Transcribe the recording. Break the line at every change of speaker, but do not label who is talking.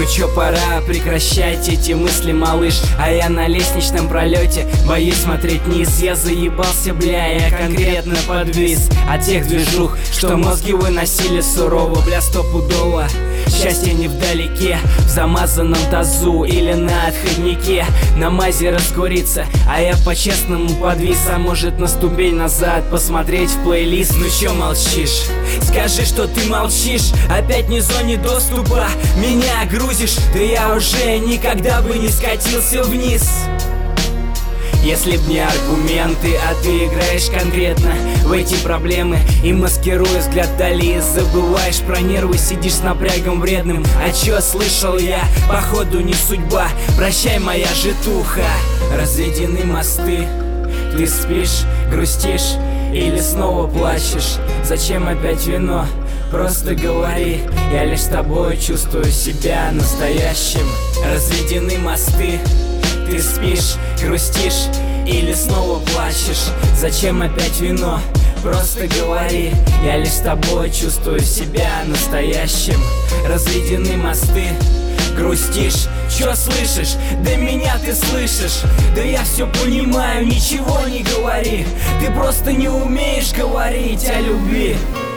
чё, пора прекращать эти мысли, малыш. А я на лестничном пролете боюсь смотреть вниз. Я заебался, бля, я конкретно подвис от тех движух, что мозги выносили сурово, бля, стопудово. Счастье не вдалеке, в замазанном тазу или на отходнике. На мазе раскуриться, а я по-честному подвис. А может на ступень назад посмотреть в плейлист. Ну чё молчишь? Скажи, что ты молчишь. Опять не в зоне доступа меня грузишь. Да я уже никогда бы не скатился вниз, если б не аргументы. А ты играешь конкретно в эти проблемы и, маскируя взгляд вдали, забываешь про нервы, сидишь с напрягом вредным. А чё слышал я? Походу не судьба. Прощай, моя житуха. Разведены мосты. Ты спишь, грустишь или снова плачешь? Зачем опять вино? Просто говори, я лишь с тобой чувствую себя настоящим. Разведены мосты. Ты спишь, грустишь или снова плачешь? Зачем опять вино? Просто говори, я лишь с тобой чувствую себя настоящим. Разведены мосты. Грустишь, чё слышишь? Да меня ты слышишь. Да я все понимаю, ничего не говори. Ты просто не умеешь говорить о любви.